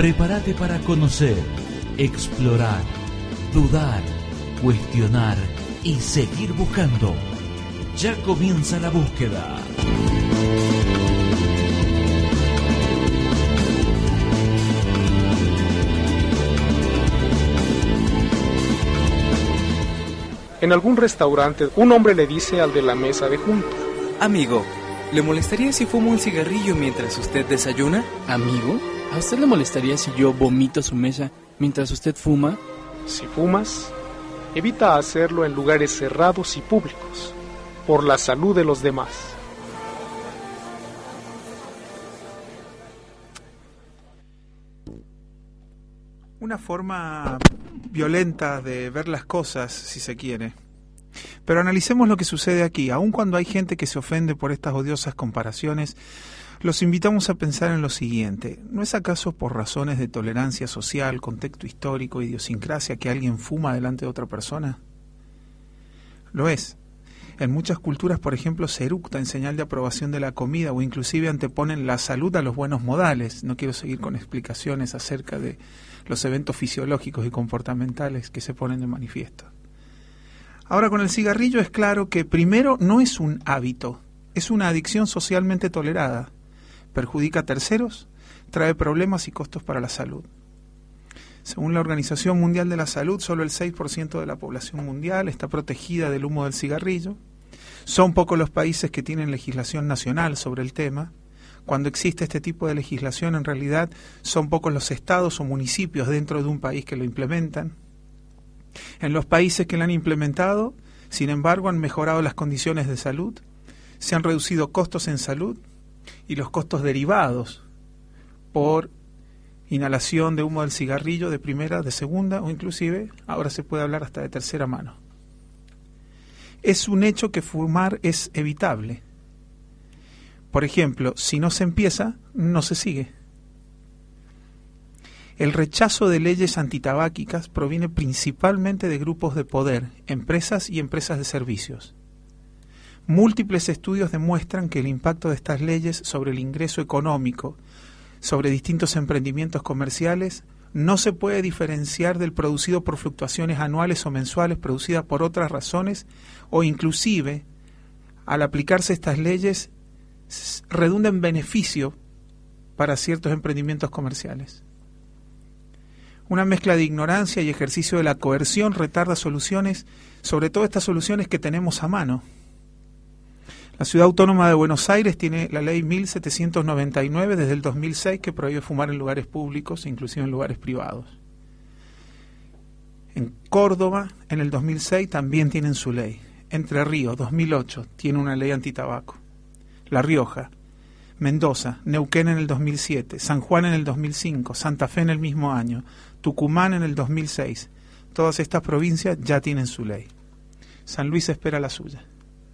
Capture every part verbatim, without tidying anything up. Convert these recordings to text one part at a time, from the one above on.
Prepárate para conocer, explorar, dudar, cuestionar y seguir buscando. Ya comienza la búsqueda. En algún restaurante, un hombre le dice al de la mesa de junto: Amigo, ¿le molestaría si fumo un cigarrillo mientras usted desayuna? ¿Amigo? ¿A usted le molestaría si yo vomito a su mesa mientras usted fuma? Si fumas, evita hacerlo en lugares cerrados y públicos, por la salud de los demás. Una forma violenta de ver las cosas, si se quiere. Pero analicemos lo que sucede aquí. Aun cuando hay gente que se ofende por estas odiosas comparaciones, los invitamos a pensar en lo siguiente. ¿No es acaso por razones de tolerancia social, contexto histórico, idiosincrasia que alguien fuma delante de otra persona? Lo es. En muchas culturas, por ejemplo, se eructa en señal de aprobación de la comida o inclusive anteponen la salud a los buenos modales. No quiero seguir con explicaciones acerca de los eventos fisiológicos y comportamentales que se ponen de manifiesto. Ahora, con el cigarrillo es claro que primero no es un hábito, es una adicción socialmente tolerada. Perjudica a terceros, trae problemas y costos para la salud. Según la Organización Mundial de la Salud, solo el seis por ciento de la población mundial está protegida del humo del cigarrillo. Son pocos los países que tienen legislación nacional sobre el tema. Cuando existe este tipo de legislación, en realidad son pocos los estados o municipios dentro de un país que lo implementan. En los países que lo han implementado, sin embargo, han mejorado las condiciones de salud, se han reducido costos en salud y los costos derivados por inhalación de humo del cigarrillo de primera, de segunda o inclusive, ahora se puede hablar hasta de tercera mano. Es un hecho que fumar es evitable. Por ejemplo, si no se empieza, no se sigue. El rechazo de leyes antitabáquicas proviene principalmente de grupos de poder, empresas y empresas de servicios. Múltiples estudios demuestran que el impacto de estas leyes sobre el ingreso económico, sobre distintos emprendimientos comerciales, no se puede diferenciar del producido por fluctuaciones anuales o mensuales producidas por otras razones, o inclusive, al aplicarse estas leyes, redunda en beneficio para ciertos emprendimientos comerciales. Una mezcla de ignorancia y ejercicio de la coerción retarda soluciones, sobre todo estas soluciones que tenemos a mano. La Ciudad Autónoma de Buenos Aires tiene la ley mil setecientos noventa y nueve desde el dos mil seis que prohíbe fumar en lugares públicos, inclusive en lugares privados. En Córdoba, en el dos mil seis, también tienen su ley. Entre Ríos, dos mil ocho, tiene una ley antitabaco. La Rioja, Mendoza, Neuquén en el dos mil siete, San Juan en el dos mil cinco, Santa Fe en el mismo año, Tucumán en el dos mil seis. Todas estas provincias ya tienen su ley. San Luis espera la suya.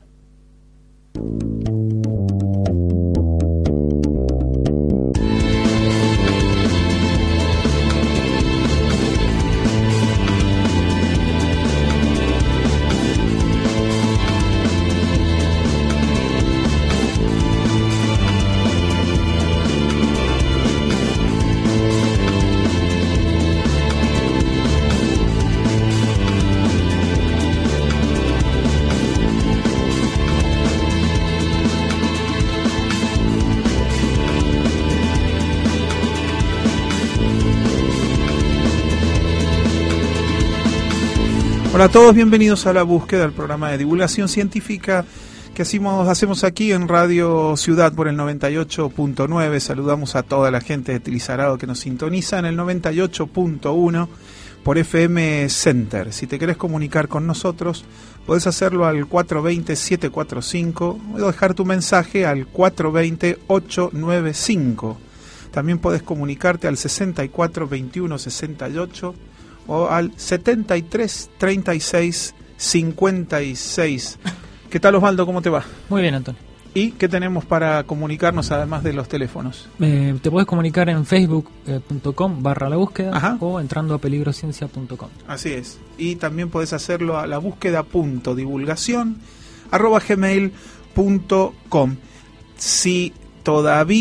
Hola a todos, bienvenidos a La Búsqueda, el programa de divulgación científica que hacemos, hacemos aquí en Radio Ciudad por el noventa y ocho punto nueve. Saludamos a toda la gente de Tilizarado que nos sintoniza en el noventa y ocho punto uno por F M Center. Si te querés comunicar con nosotros, podés hacerlo al cuatro dos cero, siete cuatro cinco o dejar tu mensaje al cuatro dos cero, ocho nueve cinco. También podés comunicarte al sesenta y cuatro veintiuno sesenta y ocho o al setenta y tres treinta y seis cincuenta y seis. ¿Qué tal, Osvaldo? ¿Cómo te va? Muy bien, Antonio. ¿Y qué tenemos para comunicarnos además de los teléfonos? Eh, te puedes comunicar en facebook punto com barra la búsqueda. Ajá. O entrando a peligrociencia punto com. Así es. Y también podés hacerlo a la búsqueda punto divulgación arroba gmail punto com. Si todavía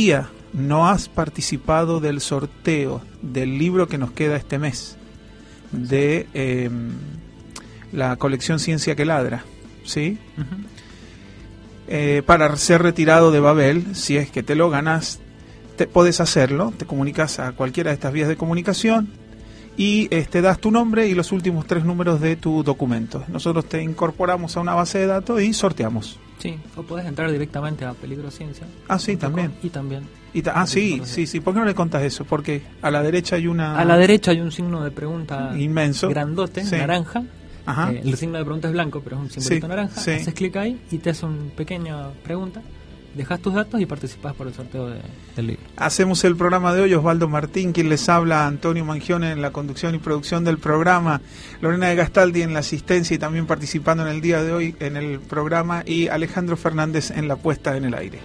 no has participado del sorteo del libro que nos queda este mes, de eh, la colección Ciencia que Ladra, ¿sí? Uh-huh. Eh, para ser retirado de Babel, si es que te lo ganas, te podés hacerlo, te comunicas a cualquiera de estas vías de comunicación y este, das tu nombre y los últimos tres números de tu documento. Nosotros te incorporamos a una base de datos y sorteamos. Sí, o podés entrar directamente a Peligrociencia. Ah, sí, también. Y también. Y ta- ah, sí, sí, sí. ¿Por qué no le contás eso? Porque a la derecha hay una... A la derecha hay un signo de pregunta inmenso, grandote, sí. naranja. Ajá. Eh, el signo de pregunta es blanco, pero es un simbolito sí, naranja. Sí. Haces clic ahí y te hace una pequeña pregunta. Dejas tus datos y participás por el sorteo de, del libro. Hacemos el programa de hoy. Osvaldo Martín, quien les habla, Antonio Mangione en la conducción y producción del programa, Lorena de Gastaldi en la asistencia y también participando en el día de hoy en el programa, y Alejandro Fernández en la puesta en el aire.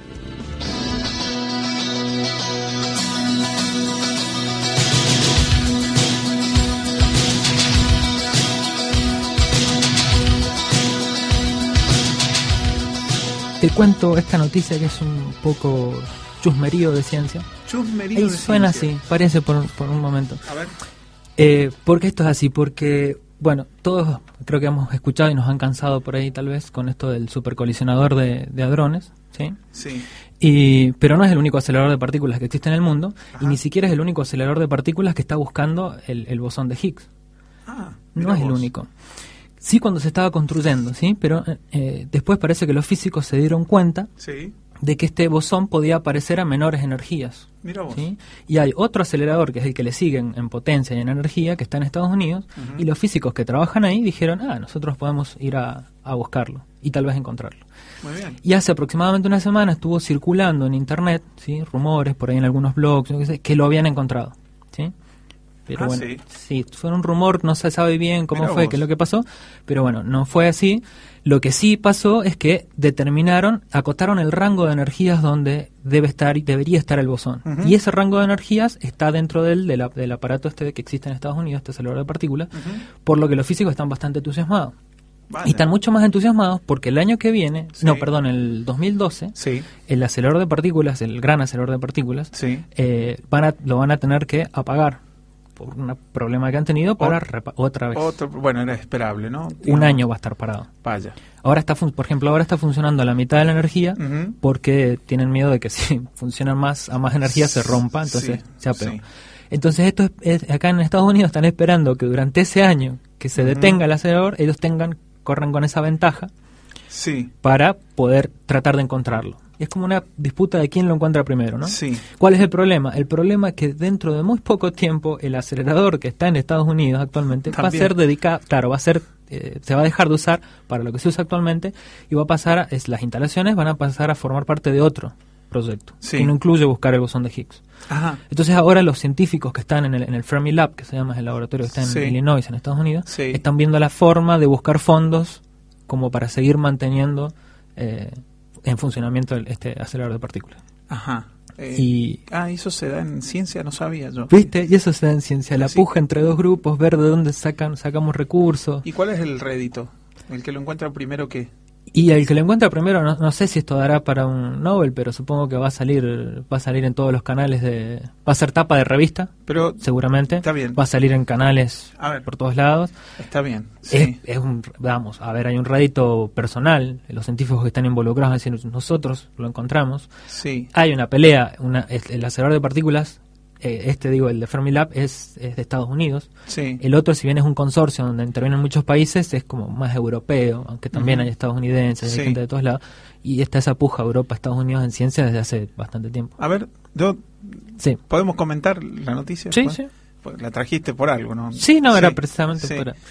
Te cuento esta noticia que es un poco chusmerío de ciencia. Chusmerío Ahí de suena ciencia. así, parece por, por un momento. A ver. Eh, ¿Por qué esto es así? Porque, bueno, todos creo que hemos escuchado y nos han cansado por ahí tal vez con esto del supercolisionador de, de hadrones, ¿sí? Sí. Y, pero no es el único acelerador de partículas que existe en el mundo. Ajá. Y ni siquiera es el único acelerador de partículas que está buscando el, el bosón de Higgs. Ah, no es vos. el único. Sí, cuando se estaba construyendo, ¿sí? Pero eh, después parece que los físicos se dieron cuenta sí. de que este bosón podía aparecer a menores energías. Mira vos. ¿Sí? Y hay otro acelerador que es el que le siguen en potencia y en energía, que está en Estados Unidos, uh-huh. y los físicos que trabajan ahí dijeron, ah, nosotros podemos ir a, a buscarlo y tal vez encontrarlo. Muy bien. Y hace aproximadamente una semana estuvo circulando en internet, ¿sí? Rumores por ahí en algunos blogs, no sé, que lo habían encontrado, ¿sí? Pero ah, bueno, sí. sí, fue un rumor, no se sabe bien cómo Mirá fue, vos. qué es lo que pasó, pero bueno, no fue así. Lo que sí pasó es que determinaron, acotaron el rango de energías donde debe estar y debería estar el bosón. Uh-huh. Y ese rango de energías está dentro del, del, del aparato este que existe en Estados Unidos, este acelerador de partículas, uh-huh. por lo que los físicos están bastante entusiasmados. Vale. Y están mucho más entusiasmados porque el año que viene, sí. no, perdón, el dos mil doce, sí. el acelerador de partículas, el gran acelerador de partículas, sí. eh, van a, lo van a tener que apagar por un problema que han tenido para Ot- repa- otra vez. Otro, bueno, era esperable, ¿no? Un Digamos. año va a estar parado. Vaya. Ahora está, fun- por ejemplo, ahora está funcionando a la mitad de la energía uh-huh. porque tienen miedo de que si funciona más a más energía se rompa, entonces sí, se apagó. Sí. Entonces esto es, es, acá en Estados Unidos están esperando que durante ese año que se uh-huh. detenga el acelerador, ellos tengan corran con esa ventaja sí. para poder tratar de encontrarlo. Es como una disputa de quién lo encuentra primero, ¿no? Sí. ¿Cuál es el problema? El problema es que dentro de muy poco tiempo el acelerador que está en Estados Unidos actualmente También. va a ser dedicado, claro, va a ser, eh, se va a dejar de usar para lo que se usa actualmente y va a pasar, a, es, las instalaciones van a pasar a formar parte de otro proyecto sí. que no incluye buscar el bosón de Higgs. Ajá. Entonces ahora los científicos que están en el, en el Fermilab, que se llama el laboratorio que está en sí. Illinois, en Estados Unidos, sí. están viendo la forma de buscar fondos como para seguir manteniendo eh, en funcionamiento el, este acelerador de partículas. Ajá. Eh, y, ah, eso se da en ciencia, no sabía yo. ¿Viste? Y eso se da en ciencia, la sí. puja entre dos grupos, ver de dónde sacan sacamos recursos. ¿Y cuál es el rédito? ¿El que lo encuentra primero qué? Y el que lo encuentra primero, no, no sé si esto dará para un Nobel, pero supongo que va a salir va a salir en todos los canales de... Va a ser tapa de revista, pero seguramente. Está bien. Va a salir en canales a ver, por todos lados. Está bien, sí. Es, es un, vamos, a ver, hay un rédito personal. Los científicos que están involucrados dicen, nosotros lo encontramos. Sí. Hay una pelea, una, el acelerador de partículas, eh, este digo, el de Fermilab, es, es de Estados Unidos. Sí. El otro, si bien es un consorcio donde intervienen muchos países, es como más europeo, aunque también uh-huh. hay estadounidenses, sí. hay gente de todos lados. Y está esa puja Europa-Estados Unidos en ciencia desde hace bastante tiempo. A ver, yo, sí. ¿podemos comentar la noticia? Sí, después? sí. Pues la trajiste por algo, ¿no? Sí, no, sí. era precisamente sí. por...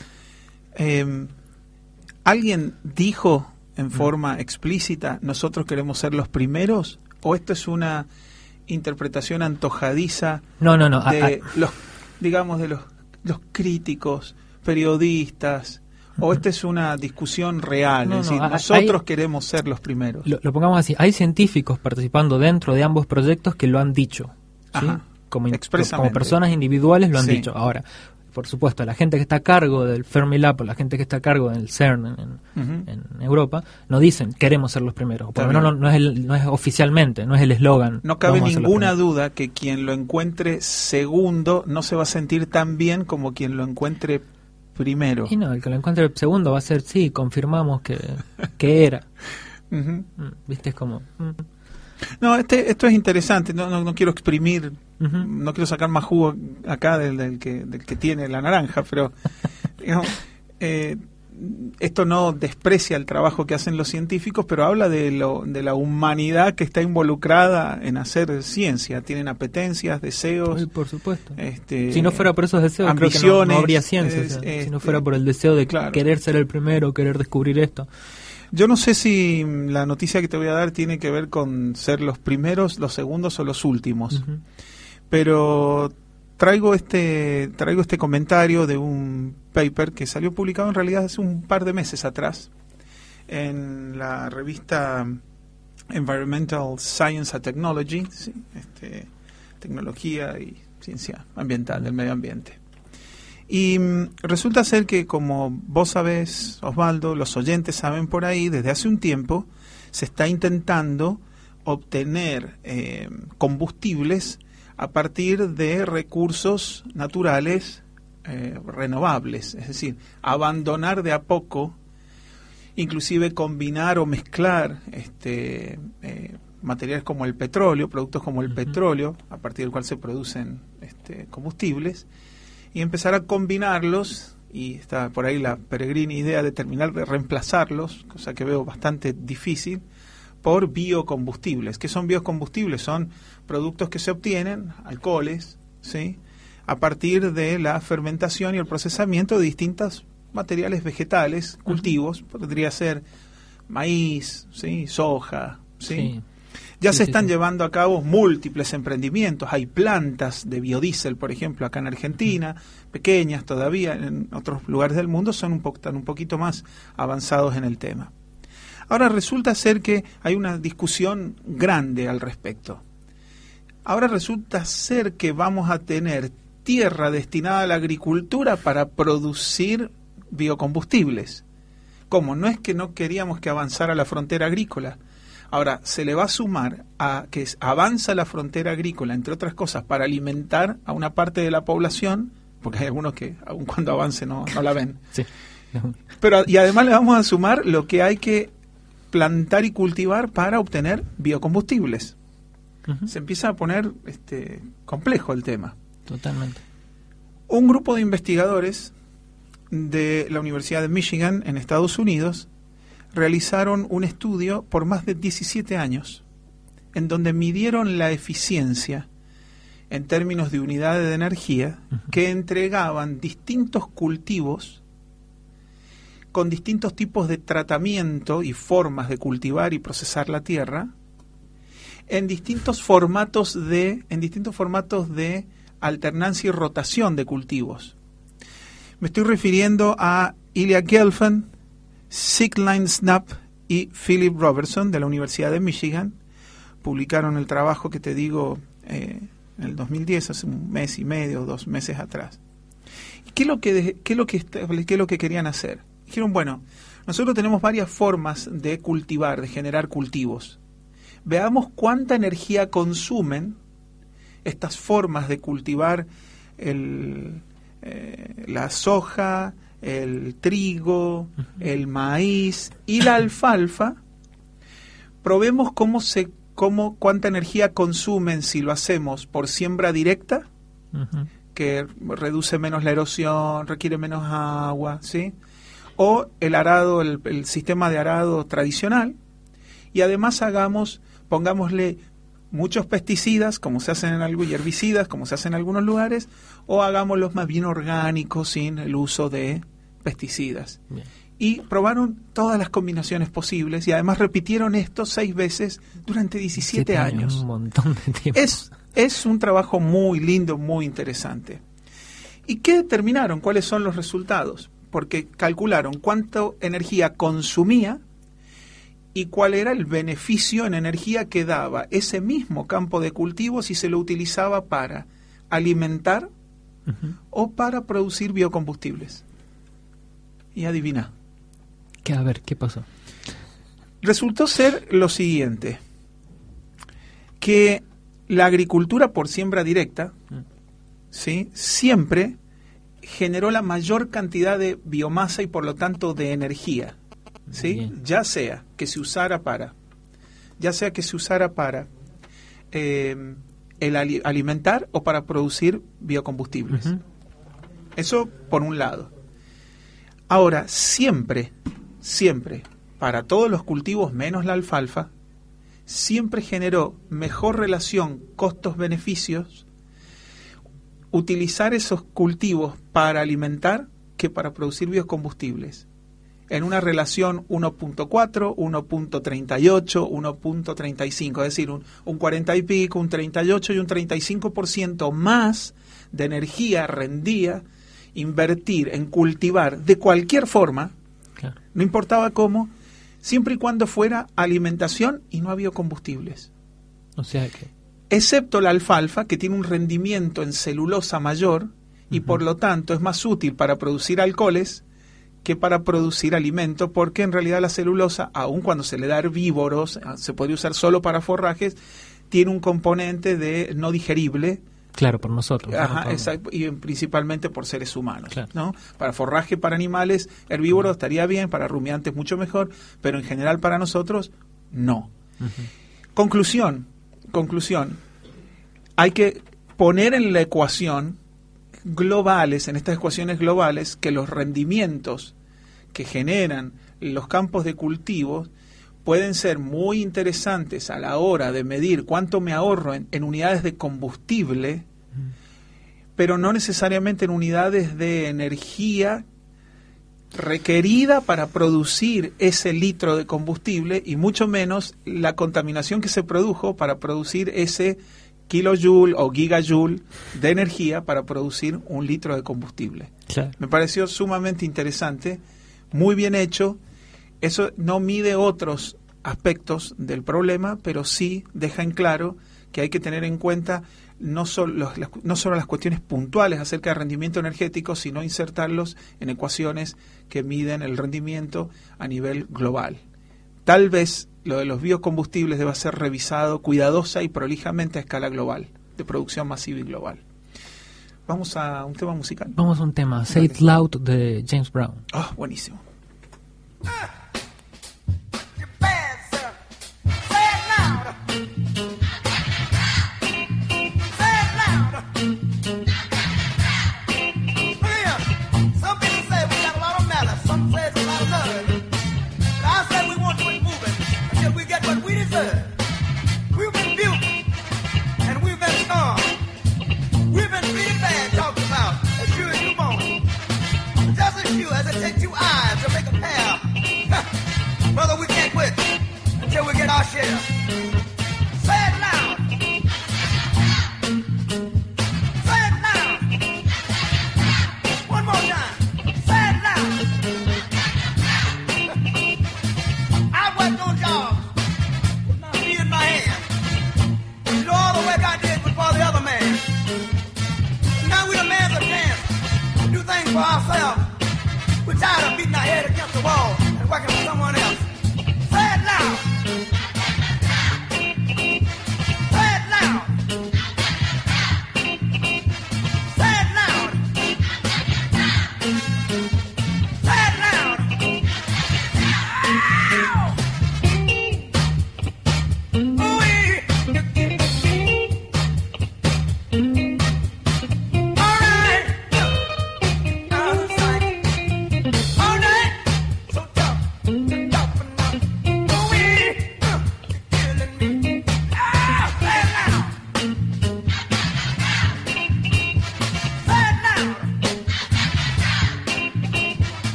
Eh, ¿Alguien dijo en forma explícita, nosotros queremos ser los primeros? ¿O esto es una interpretación antojadiza no, no, no. de a, a, los, digamos, de los, los críticos, periodistas? ¿O esta es una discusión real? No, es decir, no, nosotros hay, queremos ser los primeros. Lo, lo pongamos así, hay científicos participando dentro de ambos proyectos que lo han dicho, ¿sí? Ajá, como, in, como personas individuales lo han sí. dicho. Ahora, por supuesto, la gente que está a cargo del Fermilab o la gente que está a cargo del CERN en, uh-huh. en Europa, no dicen queremos ser los primeros. Por lo menos no, no, es el, no es oficialmente, no es el eslogan. No cabe ninguna duda que quien lo encuentre segundo no se va a sentir tan bien como quien lo encuentre primero. Y no, el que lo encuentre segundo va a ser, sí, confirmamos que, que era. Uh-huh. ¿Viste? Es como... Uh. No, este, esto es interesante, no, no, no quiero exprimir, uh-huh. no quiero sacar más jugo acá del, del, que, del que tiene la naranja, pero digamos, eh, esto no desprecia el trabajo que hacen los científicos, pero habla de, lo, de la humanidad que está involucrada en hacer ciencia. Tienen apetencias, deseos. Sí, por supuesto. Este, si no fuera por esos deseos, creo que no, no habría ciencia. Es, o sea, este, si no fuera por el deseo de claro. querer ser el primero, querer descubrir esto. Yo no sé si la noticia que te voy a dar tiene que ver con ser los primeros, los segundos o los últimos. Uh-huh. Pero traigo este traigo este comentario de un paper que salió publicado en realidad hace un par de meses atrás en la revista Environmental Science and Technology, ¿sí? este, tecnología y ciencia ambiental, del medio ambiente. Y resulta ser que, como vos sabés, Osvaldo, los oyentes saben por ahí, desde hace un tiempo se está intentando obtener eh, combustibles a partir de recursos naturales eh, renovables, es decir, abandonar de a poco, inclusive combinar o mezclar este, eh, materiales como el petróleo, productos como el uh-huh. petróleo, a partir del cual se producen este, combustibles, y empezar a combinarlos, y está por ahí la peregrina idea de terminar de reemplazarlos, cosa que veo bastante difícil, por biocombustibles. ¿Qué son biocombustibles? Son productos que se obtienen, alcoholes, ¿sí?, a partir de la fermentación y el procesamiento de distintos materiales vegetales, cultivos, uh-huh. podría ser maíz, ¿sí?, soja, ¿sí? sí. Ya sí, se están sí, sí. llevando a cabo múltiples emprendimientos. Hay plantas de biodiesel, por ejemplo, acá en Argentina, pequeñas todavía, en otros lugares del mundo son un po- están un poquito más avanzados en el tema. Ahora resulta ser que hay una discusión grande al respecto. Ahora resulta ser que vamos a tener tierra destinada a la agricultura para producir biocombustibles. ¿Cómo? No es que no queríamos que avanzara la frontera agrícola. Ahora, se le va a sumar a que avanza la frontera agrícola, entre otras cosas, para alimentar a una parte de la población, porque hay algunos que, aun cuando avance, no, no la ven. Sí. Pero, y además le vamos a sumar lo que hay que plantar y cultivar para obtener biocombustibles. Uh-huh. Se empieza a poner este, complejo el tema. Totalmente. Un grupo de investigadores de la Universidad de Michigan, en Estados Unidos, realizaron un estudio por más de diecisiete años, en donde midieron la eficiencia en términos de unidades de energía uh-huh. que entregaban distintos cultivos con distintos tipos de tratamiento y formas de cultivar y procesar la tierra en distintos formatos de en distintos formatos de alternancia y rotación de cultivos. Me estoy refiriendo a Ilya Gelfand, Sieglein Snapp y Philip Robertson de la Universidad de Michigan. Publicaron el trabajo que te digo eh, en el dos mil diez, hace un mes y medio, dos meses atrás. ¿Qué es lo que, qué es lo que, qué es lo que querían hacer? Dijeron, bueno, nosotros tenemos varias formas de cultivar, de generar cultivos. Veamos cuánta energía consumen estas formas de cultivar el, eh, la soja, el trigo, uh-huh. el maíz y la alfalfa. Probemos cómo se, cómo, cuánta energía consumen si lo hacemos por siembra directa, uh-huh. que reduce menos la erosión, requiere menos agua, ¿sí? O el arado, el, el sistema de arado tradicional, y además hagamos, pongámosle muchos pesticidas, como se hacen en algunos, y herbicidas, como se hacen en algunos lugares, o hagámoslos más bien orgánicos sin el uso de pesticidas. Bien. Y probaron todas las combinaciones posibles y además repitieron esto seis veces durante diecisiete años. Un montón de tiempo. Es, es un trabajo muy lindo, muy interesante. ¿Y qué determinaron? ¿Cuáles son los resultados? Porque calcularon cuánta energía consumía y cuál era el beneficio en energía que daba ese mismo campo de cultivo si se lo utilizaba para alimentar uh-huh. o para producir biocombustibles. Y adivina. ¿Qué, a ver, ¿qué pasó? Resultó ser lo siguiente, que la agricultura por siembra directa, ¿sí?, siempre generó la mayor cantidad de biomasa y por lo tanto de energía, ¿sí? Bien. Ya sea que se usara para, ya sea que se usara para eh, el ali- alimentar o para producir biocombustibles. Uh-huh. Eso por un lado. Ahora, siempre, siempre, para todos los cultivos menos la alfalfa, siempre generó mejor relación costos-beneficios utilizar esos cultivos para alimentar que para producir biocombustibles. En una relación uno punto cuatro, uno punto treinta y ocho, uno punto treinta y cinco, es decir, un, un cuarenta y pico, un treinta y ocho y un treinta y cinco por ciento más de energía rendía invertir en cultivar de cualquier forma, claro. no importaba cómo, siempre y cuando fuera alimentación y no había biocombustibles. O sea que... excepto la alfalfa, que tiene un rendimiento en celulosa mayor y uh-huh. por lo tanto es más útil para producir alcoholes que para producir alimento, porque en realidad la celulosa, aun cuando se le da herbívoros, se puede usar solo para forrajes, tiene un componente de no digerible. Claro, por nosotros. Ajá, por exacto, y principalmente por seres humanos, claro. ¿no? Para forraje para animales herbívoros uh-huh. estaría bien, para rumiantes mucho mejor, pero en general para nosotros, no. Uh-huh. Conclusión, conclusión, hay que poner en la ecuación globales, en estas ecuaciones globales, que los rendimientos que generan los campos de cultivo pueden ser muy interesantes a la hora de medir cuánto me ahorro en, en unidades de combustible, pero no necesariamente en unidades de energía requerida para producir ese litro de combustible, y mucho menos la contaminación que se produjo para producir ese kilojoule o gigajoule de energía para producir un litro de combustible. Claro. Me pareció sumamente interesante, muy bien hecho. Eso no mide otros aspectos del problema, pero sí deja en claro que hay que tener en cuenta no solo, los, las, no solo las cuestiones puntuales acerca del rendimiento energético, sino insertarlos en ecuaciones que miden el rendimiento a nivel global. Tal vez lo de los biocombustibles deba ser revisado cuidadosa y prolijamente a escala global, de producción masiva y global. Vamos a un tema musical. Vamos a un tema, Say It Loud, de James Brown. Ah, oh, buenísimo. As it takes you eyes to make a pair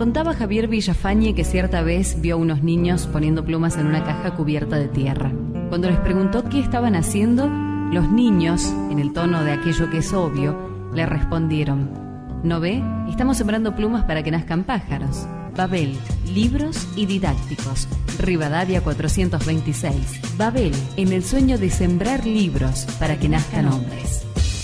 Contaba Javier Villafañe que cierta vez vio a unos niños poniendo plumas en una caja cubierta de tierra. Cuando les preguntó qué estaban haciendo, los niños, en el tono de aquello que es obvio, le respondieron: ¿no ve? Estamos sembrando plumas para que nazcan pájaros. Babel, libros y didácticos. Rivadavia cuatrocientos veintiséis. Babel, en el sueño de sembrar libros para que nazcan hombres.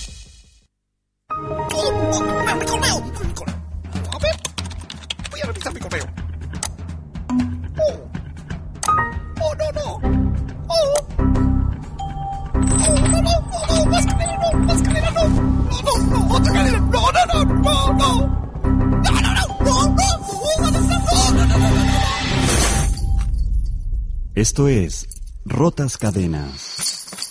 Voy a revisar mi correo. Oh, oh no, no. Oh, oh no, no, no, no, más cadena, no, más cadena, no. No, no, no, otra cadena, no, no, no, no, no. No, no, no, no, no, no, no, no, no. Esto es Rotas Cadenas.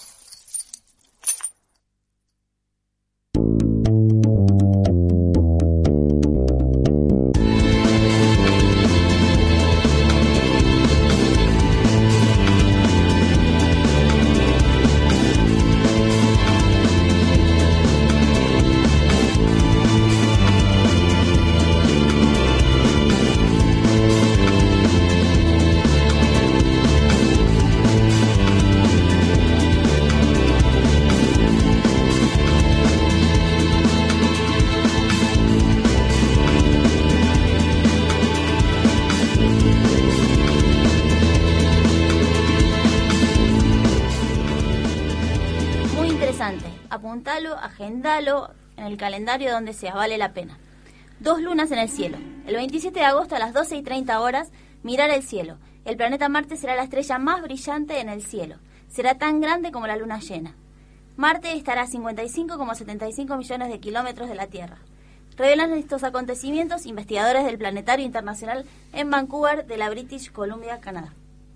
Apuntalo, agendalo en el calendario donde sea, vale la pena. Dos lunas en el cielo. El veintisiete de agosto a las doce y treinta horas, mirar el cielo. El planeta Marte será la estrella más brillante en el cielo. Será tan grande como la luna llena. Marte estará a cincuenta y cinco coma setenta y cinco millones de kilómetros de la Tierra. Revelan estos acontecimientos investigadores del Planetario Internacional en Vancouver de la British Columbia, Canadá.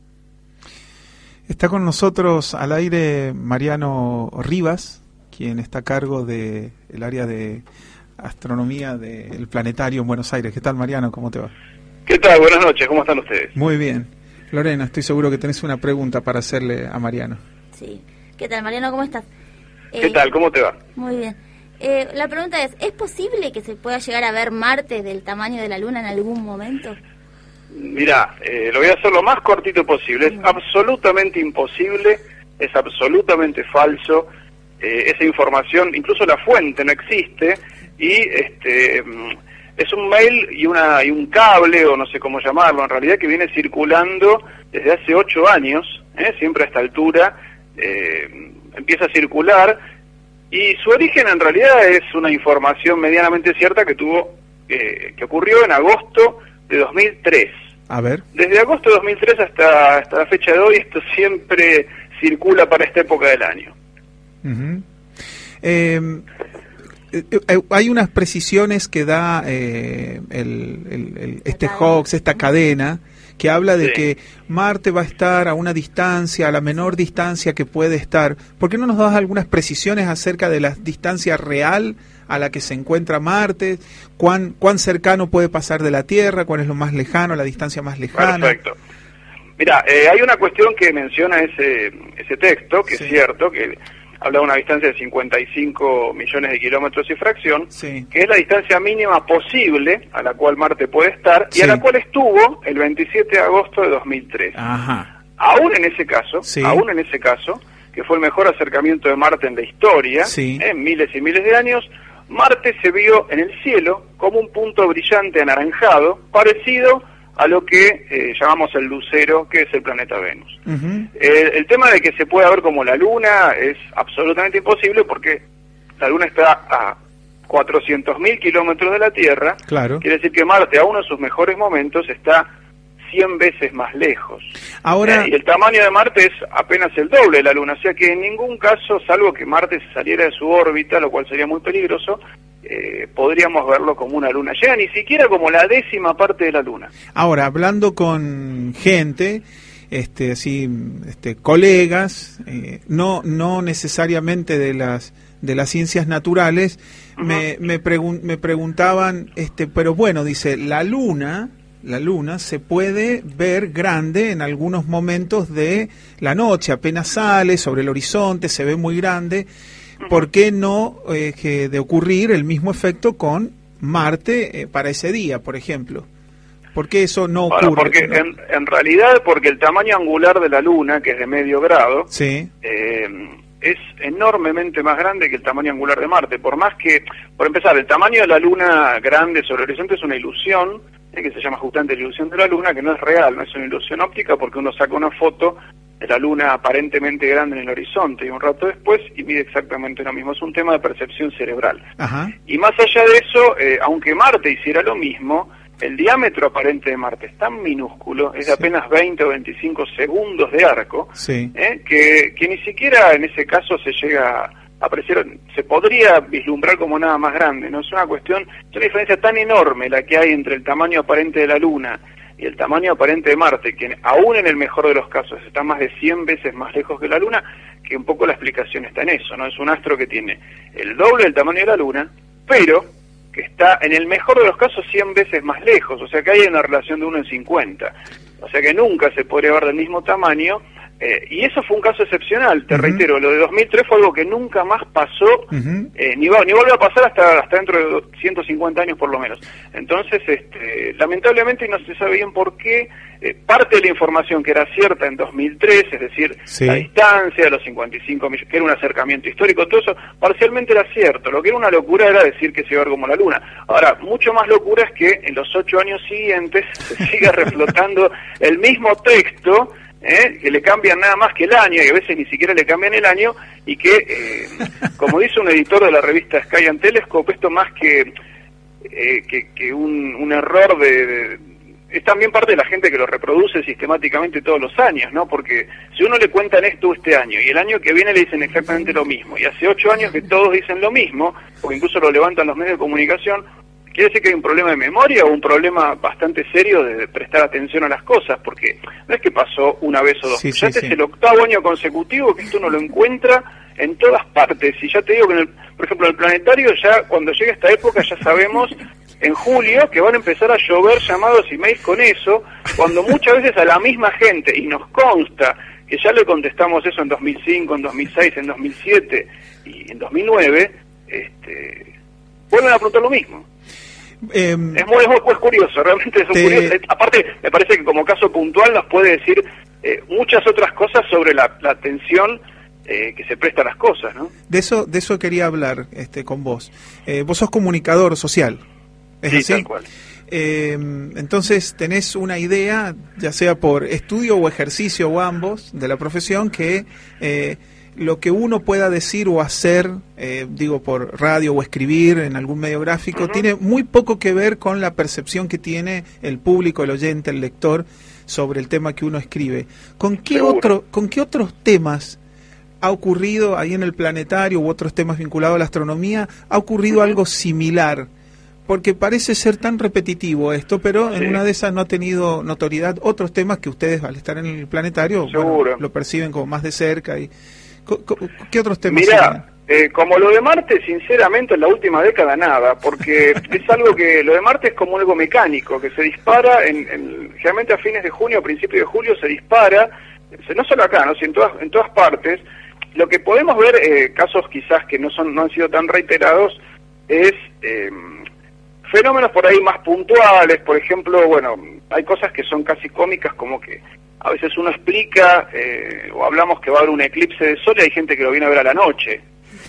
Está con nosotros al aire Mariano Rivas, quien está a cargo del área de astronomía del planetario en Buenos Aires. ¿Qué tal, Mariano? ¿Cómo te va? ¿Qué tal? Buenas noches. ¿Cómo están ustedes? Muy bien. Lorena, estoy seguro que tenés una pregunta para hacerle a Mariano. Sí. ¿Qué tal, Mariano? ¿Cómo estás? ¿Qué eh, tal? ¿Cómo te va? Muy bien. Eh, la pregunta es, ¿es posible que se pueda llegar a ver Marte del tamaño de la Luna en algún momento? Mirá, eh, lo voy a hacer lo más cortito posible. Es absolutamente imposible, es absolutamente falso. Eh, esa información, incluso la fuente no existe, y este es un mail y una y un cable, o no sé cómo llamarlo, en realidad, que viene circulando desde hace ocho años, ¿eh? Siempre a esta altura eh, empieza a circular, y su origen en realidad es una información medianamente cierta que tuvo eh, que ocurrió en agosto de dos mil tres. A ver. Desde agosto de dos mil tres hasta, hasta la fecha de hoy, esto siempre circula para esta época del año. Uh-huh. eh, eh, hay unas precisiones que da eh, el, el, el, este hoax, esta cadena, que habla de sí. que Marte va a estar a una distancia, a la menor distancia que puede estar. ¿Por qué no nos das algunas precisiones acerca de la distancia real a la que se encuentra Marte? ¿Cuán, cuán cercano puede pasar de la Tierra? ¿Cuál es lo más lejano, la distancia más lejana? Perfecto. Mira, eh, hay una cuestión que menciona ese, ese texto, que sí. es cierto, que habla de una distancia de cincuenta y cinco millones de kilómetros y fracción, sí. que es la distancia mínima posible a la cual Marte puede estar, sí. y a la cual estuvo el veintisiete de agosto de dos mil tres. Ajá. Aún en ese caso, sí. aún en ese caso, que fue el mejor acercamiento de Marte en la historia, sí. en miles y miles de años, Marte se vio en el cielo como un punto brillante anaranjado, parecido a lo que eh, llamamos el lucero, que es el planeta Venus. Uh-huh. El, el tema de que se pueda ver como la Luna es absolutamente imposible, porque la Luna está a cuatrocientos mil kilómetros de la Tierra. Claro. Quiere decir que Marte, a uno de sus mejores momentos, está cien veces más lejos. Ahora... Eh, y el tamaño de Marte es apenas el doble de la Luna, o sea que en ningún caso, salvo que Marte se saliera de su órbita, lo cual sería muy peligroso, Eh, podríamos verlo como una luna llena, ni siquiera como la décima parte de la luna. Ahora, hablando con gente, este, así, este, colegas, eh, no, no necesariamente de las, de las ciencias naturales, uh-huh. me, me, pregun- me preguntaban, este, pero bueno, dice, la luna, la luna se puede ver grande en algunos momentos de la noche, apenas sale sobre el horizonte, se ve muy grande. ¿Por qué no eh, que de ocurrir el mismo efecto con Marte eh, para ese día, por ejemplo? ¿Por qué eso no ocurre? Bueno, porque ¿no? en, en realidad, porque el tamaño angular de la Luna, que es de medio grado, sí. eh, es enormemente más grande que el tamaño angular de Marte. Por más que, por empezar, el tamaño de la Luna grande sobre el horizonte es una ilusión, eh, que se llama justamente la ilusión de la Luna, que no es real, no es una ilusión óptica, porque uno saca una foto de la Luna aparentemente grande en el horizonte y un rato después y mide exactamente lo mismo. Es un tema de percepción cerebral. Ajá. Y más allá de eso, eh, aunque Marte hiciera lo mismo, el diámetro aparente de Marte es tan minúsculo, es de sí. apenas veinte o veinticinco segundos de arco, sí. eh, que, que ni siquiera en ese caso se llega a apreciar, se podría vislumbrar como nada más grande, ¿no? Es una cuestión, es una diferencia tan enorme la que hay entre el tamaño aparente de la Luna y el tamaño aparente de Marte, que aún en el mejor de los casos está más de cien veces más lejos que la Luna, que un poco la explicación está en eso, ¿no? Es un astro que tiene el doble del tamaño de la Luna, pero que está en el mejor de los casos cien veces más lejos, o sea que hay una relación de uno en cincuenta, o sea que nunca se podría ver del mismo tamaño, eh, y eso fue un caso excepcional, te uh-huh. reitero, lo de dos mil tres fue algo que nunca más pasó, uh-huh. eh, ni, va, ni volvió a pasar hasta, hasta dentro de ciento cincuenta años por lo menos. Entonces, este, lamentablemente no se sabe bien por qué, eh, parte de la información que era cierta en dos mil tres, es decir, sí. la distancia de los cincuenta y cinco millones, que era un acercamiento histórico, todo eso parcialmente era cierto. Lo que era una locura era decir que se iba a ver como la Luna. Ahora, mucho más locura es que en los ocho años siguientes se siga reflotando el mismo texto, ¿eh? que le cambian nada más que el año, y a veces ni siquiera le cambian el año, y que, eh, como dice un editor de la revista Sky and Telescope, esto más que, eh, que, que un, un error de... de es también parte de la gente que lo reproduce sistemáticamente todos los años, ¿no? Porque si uno le cuentan esto este año y el año que viene le dicen exactamente lo mismo, y hace ocho años que todos dicen lo mismo, o incluso lo levantan los medios de comunicación, quiere decir que hay un problema de memoria o un problema bastante serio de prestar atención a las cosas, porque no es que pasó una vez o dos, sí, ya sí, este sí. es el octavo año consecutivo que esto uno lo encuentra en todas partes, y ya te digo que, en el, por ejemplo, en el planetario ya cuando llegue esta época ya sabemos en julio que van a empezar a llover llamados emails con eso, cuando muchas veces a la misma gente, y nos consta que ya le contestamos eso en dos mil cinco, en dos mil seis, en dos mil siete y en dos mil nueve, este, vuelven a preguntar lo mismo. Eh, es, muy, es, muy, es curioso, realmente es te... curioso. Aparte, me parece que como caso puntual nos puede decir eh, muchas otras cosas sobre la, la atención eh, que se presta a las cosas, ¿no? De eso, de eso quería hablar este, con vos. Eh, vos sos comunicador social. ¿Es sí, así? Tal cual. Eh, entonces tenés una idea, ya sea por estudio o ejercicio o ambos, de la profesión, que eh, lo que uno pueda decir o hacer, eh, digo por radio o escribir en algún medio gráfico, uh-huh. tiene muy poco que ver con la percepción que tiene el público, el oyente, el lector, sobre el tema que uno escribe. ¿Con qué, otro, con qué otros temas ha ocurrido ahí en el planetario u otros temas vinculados a la astronomía, ha ocurrido uh-huh. algo similar? Porque parece ser tan repetitivo esto, pero sí. en una de esas no ha tenido notoriedad otros temas que ustedes, al estar en el planetario, bueno, lo perciben como más de cerca. Y ¿qué otros temas? Mirá, eh, como lo de Marte, sinceramente, en la última década nada, porque es algo que, lo de Marte es como algo mecánico, que se dispara, en, en, generalmente a fines de junio, a principios de julio, se dispara, no solo acá, ¿no? sino en todas, en todas partes. Lo que podemos ver, eh, casos quizás que no, son, no han sido tan reiterados, es... Eh, fenómenos por ahí más puntuales, por ejemplo, bueno, hay cosas que son casi cómicas, como que a veces uno explica eh, o hablamos que va a haber un eclipse de sol y hay gente que lo viene a ver a la noche.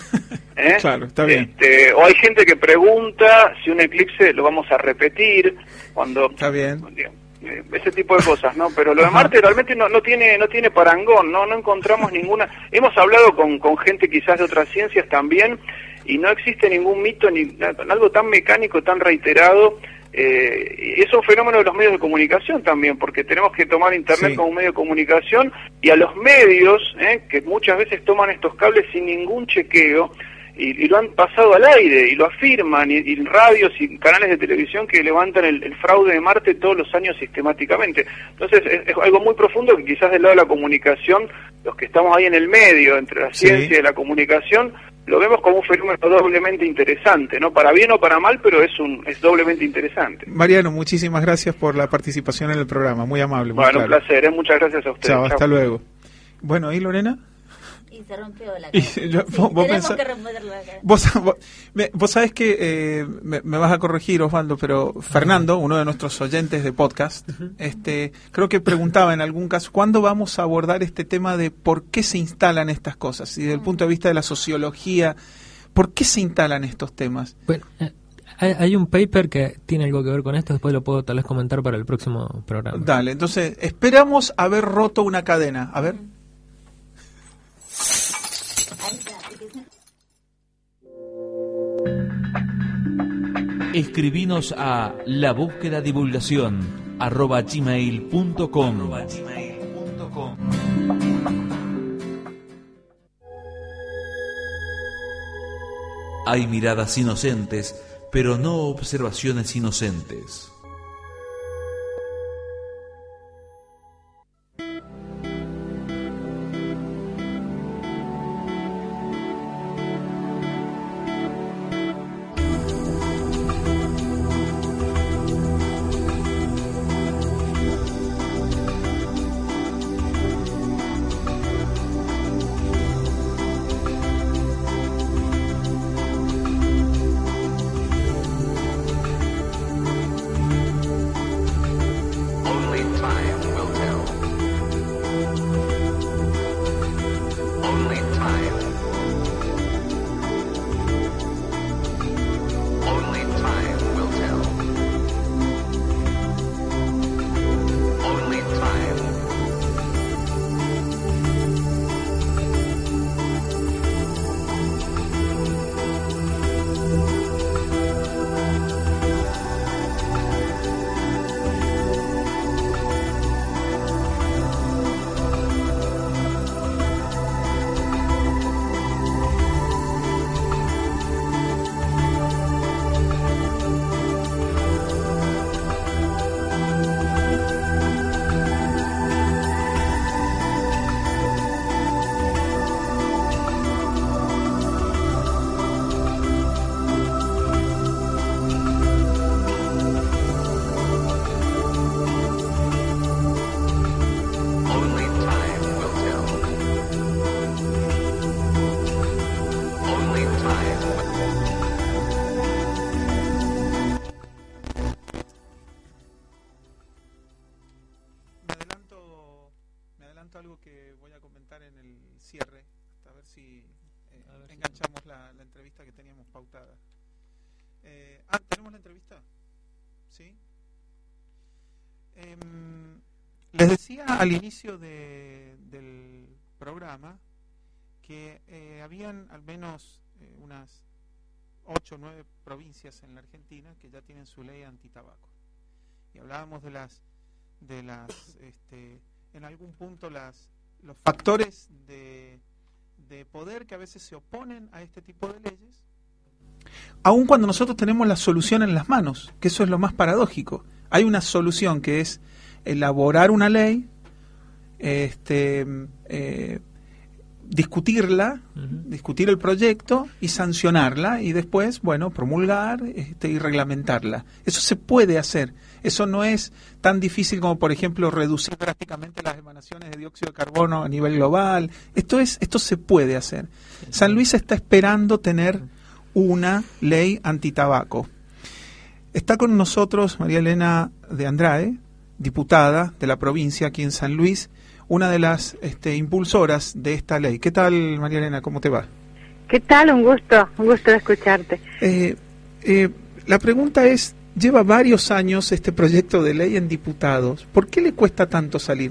¿Eh? Claro, está bien. Este, o hay gente que pregunta si un eclipse lo vamos a repetir, cuando... Está bien. Eh, ese tipo de cosas, ¿no? Pero lo de Marte realmente no, no tiene no tiene parangón, no no encontramos ninguna... Hemos hablado con, con gente quizás de otras ciencias también, y no existe ningún mito, ni algo tan mecánico, tan reiterado. Eh, es un fenómeno de los medios de comunicación también, porque tenemos que tomar Internet sí. como un medio de comunicación, y a los medios, eh, que muchas veces toman estos cables sin ningún chequeo, y, y lo han pasado al aire, y lo afirman, y, y radios y canales de televisión que levantan el, el fraude de Marte todos los años sistemáticamente. Entonces es, es algo muy profundo que quizás del lado de la comunicación, los que estamos ahí en el medio, entre la sí. ciencia y la comunicación, lo vemos como un fenómeno doblemente interesante, ¿no? Para bien o para mal, pero es un es doblemente interesante. Mariano, muchísimas gracias por la participación en el programa, muy amable. Muy bueno, claro. un placer, ¿eh? Muchas gracias a ustedes. Chao, Chao. hasta luego. Bueno, ¿y Lorena? Y se rompió la cadena. Y, yo, sí, vos, vos tenemos pensá, que romper la cadena. Vos, vos, me, vos sabés que, eh, me, me vas a corregir, Osvaldo, pero Fernando, uno de nuestros oyentes de podcast, uh-huh. este, creo que preguntaba en algún caso, ¿cuándo vamos a abordar este tema de por qué se instalan estas cosas? Y desde el punto de vista de la sociología, ¿por qué se instalan estos temas? Bueno, eh, hay, hay un paper que tiene algo que ver con esto, después lo puedo tal vez comentar para el próximo programa. Dale, entonces, esperamos haber roto una cadena. A ver. Escribinos a la búsqueda divulgación arroba gmail punto com. Hay miradas inocentes, pero no observaciones inocentes. Algo que voy a comentar en el cierre, a ver si eh, a ver enganchamos si... la, la entrevista que teníamos pautada. Eh, ah, ¿tenemos la entrevista? ¿Sí? Eh, les decía al inicio de, del programa que eh, habían al menos eh, unas ocho o nueve provincias en la Argentina que ya tienen su ley antitabaco. Y hablábamos de las de las este, en algún punto las los factores de, de poder que a veces se oponen a este tipo de leyes, aun cuando nosotros tenemos la solución en las manos, que eso es lo más paradójico. Hay una solución que es elaborar una ley, este, eh, discutirla, uh-huh. discutir el proyecto y sancionarla y después, bueno, promulgar este, y reglamentarla. Eso se puede hacer. Eso no es tan difícil como, por ejemplo, reducir drásticamente las emanaciones de dióxido de carbono a nivel global. Esto es, esto se puede hacer. San Luis está esperando tener una ley antitabaco. Está con nosotros María Elena de Andrade, diputada de la provincia aquí en San Luis, una de las este, impulsoras de esta ley. ¿Qué tal, María Elena? ¿Cómo te va? ¿Qué tal? Un gusto, un gusto de escucharte. Eh, eh, la pregunta es, lleva varios años este proyecto de ley en diputados. ¿Por qué le cuesta tanto salir?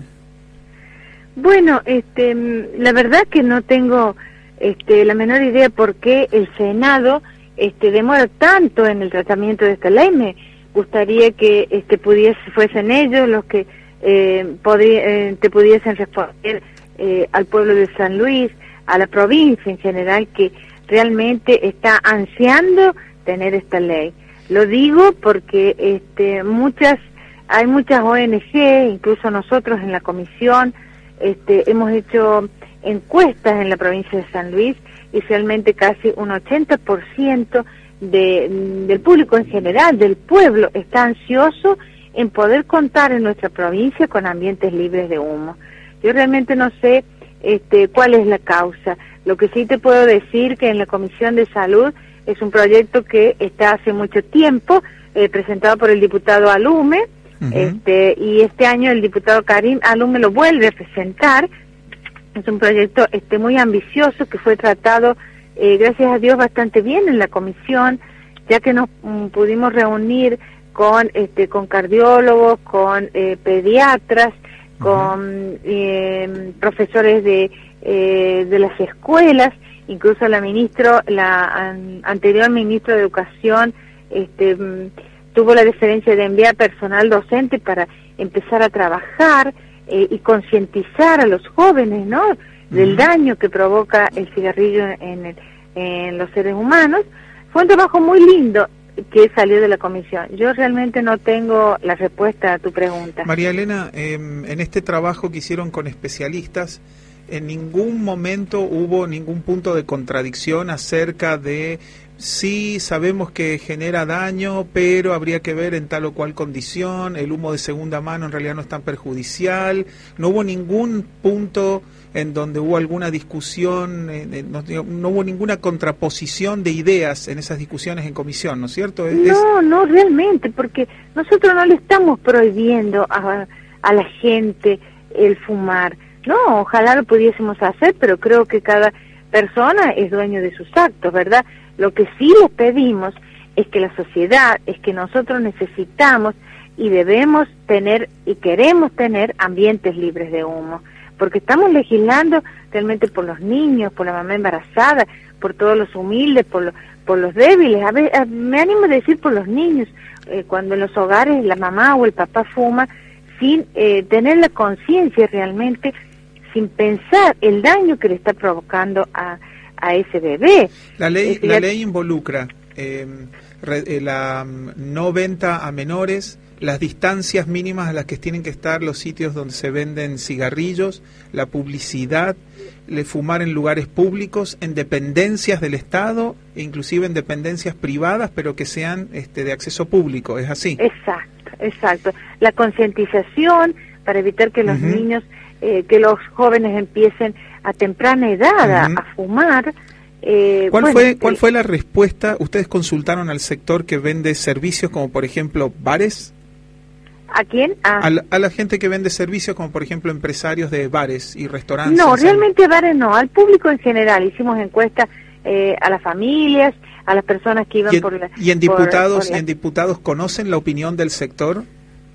Bueno, este, la verdad que no tengo este, la menor idea por qué el Senado este, demora tanto en el tratamiento de esta ley. Me gustaría que este, pudiese, fuesen ellos los que eh, podri, eh, te pudiesen responder eh, al pueblo de San Luis, a la provincia en general, que realmente está ansiando tener esta ley. Lo digo porque este, muchas hay muchas O N G, incluso nosotros en la comisión este, hemos hecho encuestas en la provincia de San Luis y realmente casi un ochenta por ciento de, del público en general, del pueblo, está ansioso en poder contar en nuestra provincia con ambientes libres de humo. Yo realmente no sé este, cuál es la causa. Lo que sí te puedo decir que en la Comisión de Salud es un proyecto que está hace mucho tiempo eh, presentado por el diputado Alume, uh-huh. este, y este año el diputado Karim Alume lo vuelve a presentar. Es un proyecto este, muy ambicioso que fue tratado, eh, gracias a Dios, bastante bien en la comisión, ya que nos um, pudimos reunir con este, con cardiólogos, con eh, pediatras, uh-huh. con eh, profesores de, eh, de las escuelas, incluso la ministro, la an, anterior ministra de Educación, este, um, tuvo la deferencia de enviar personal docente para empezar a trabajar eh, y concientizar a los jóvenes, ¿no?, del uh-huh. daño que provoca el cigarrillo en, el, en los seres humanos. Fue un trabajo muy lindo que salió de la comisión. Yo realmente no tengo la respuesta a tu pregunta. María Elena, eh, en este trabajo que hicieron con especialistas, en ningún momento hubo ningún punto de contradicción acerca de sí, sabemos que genera daño, pero habría que ver en tal o cual condición, el humo de segunda mano en realidad no es tan perjudicial. No hubo ningún punto en donde hubo alguna discusión, eh, no, no hubo ninguna contraposición de ideas en esas discusiones en comisión, ¿no es cierto? Es, no, no realmente, porque nosotros no le estamos prohibiendo a, a la gente el fumar. No, ojalá lo pudiésemos hacer, pero creo que cada persona es dueño de sus actos, ¿verdad? Lo que sí les pedimos es que la sociedad, es que nosotros necesitamos y debemos tener y queremos tener ambientes libres de humo, porque estamos legislando realmente por los niños, por la mamá embarazada, por todos los humildes, por, lo, por los débiles. A ver, a, me animo a decir por los niños, eh, cuando en los hogares la mamá o el papá fuma sin eh, tener la conciencia realmente, sin pensar el daño que le está provocando a, a ese bebé. La ley, la ley involucra eh, re, eh, la no venta a menores, las distancias mínimas a las que tienen que estar los sitios donde se venden cigarrillos, la publicidad, le fumar en lugares públicos, en dependencias del Estado, e inclusive en dependencias privadas, pero que sean este, de acceso público, ¿es así? Exacto, exacto. La concientización para evitar que los uh-huh. niños, eh, que los jóvenes empiecen a temprana edad uh-huh. a, a fumar. Eh, ¿Cuál bueno, fue cuál eh, fue la respuesta? ¿Ustedes consultaron al sector que vende servicios como por ejemplo bares? ¿A quién? Ah. A, la, a la gente que vende servicios como por ejemplo empresarios de bares y restaurantes. No, realmente bares no, al público en general. Hicimos encuestas eh, a las familias, a las personas que iban ¿Y en, por la... ¿Y en diputados por, por la... y en diputados conocen la opinión del sector?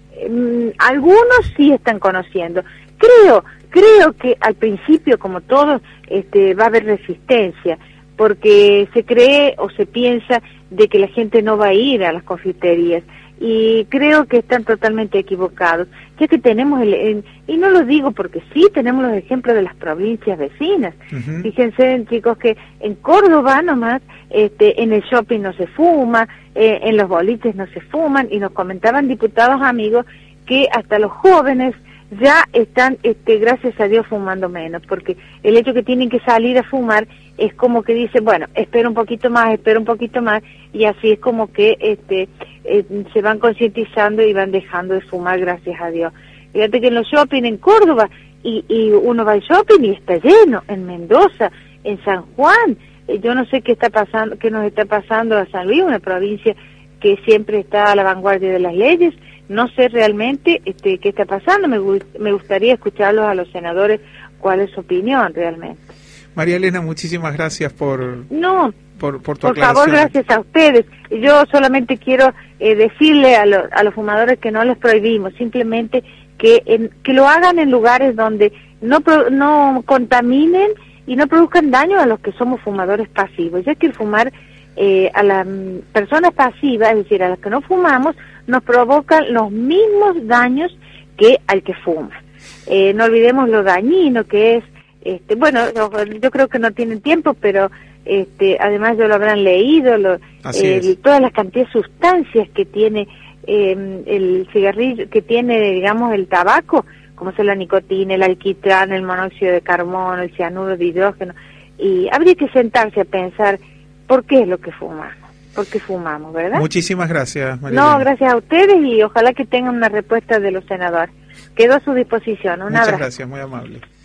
Eh, algunos sí están conociendo. Creo, creo que al principio, como todo, este, va a haber resistencia, porque se cree o se piensa de que la gente no va a ir a las confiterías, y creo que están totalmente equivocados, ya que tenemos, el, el y no lo digo porque sí, tenemos los ejemplos de las provincias vecinas. Uh-huh. Fíjense, chicos, que en Córdoba nomás, este, en el shopping no se fuma, eh, en los boliches no se fuman, y nos comentaban diputados amigos que hasta los jóvenes ya están, este, gracias a Dios, fumando menos, porque el hecho que tienen que salir a fumar es como que dice, bueno, espera un poquito más, espera un poquito más, y así es como que este eh, se van concientizando y van dejando de fumar, gracias a Dios. Fíjate que en los shopping en Córdoba, y, y uno va al shopping y está lleno, en Mendoza, en San Juan, eh, yo no sé qué está pasando, qué nos está pasando a San Luis, una provincia que siempre está a la vanguardia de las leyes. No sé realmente este, qué está pasando, me, me gustaría escucharlos a los senadores cuál es su opinión realmente. María Elena, muchísimas gracias por, no, por, por tu por favor, gracias a ustedes. Yo solamente quiero eh, decirle a, lo, a los fumadores que no les prohibimos, simplemente que, en, que lo hagan en lugares donde no, no contaminen y no produzcan daño a los que somos fumadores pasivos, ya que el fumar eh, a las personas pasivas, es decir, a las que no fumamos, nos provocan los mismos daños que al que fuma. Eh, no olvidemos lo dañino que es, este, bueno, yo, yo creo que no tienen tiempo, pero este, además ya lo habrán leído, lo, eh, todas las cantidades de sustancias que tiene eh, el cigarrillo, que tiene, digamos, el tabaco, como son la nicotina, el alquitrán, el monóxido de carbono, el cianuro de hidrógeno, y habría que sentarse a pensar por qué es lo que fumamos. Porque fumamos, ¿verdad? Muchísimas gracias, María No, Elena. gracias a ustedes, y ojalá que tengan una respuesta de los senadores. Quedo a su disposición. Un Muchas abrazo. gracias, muy amable.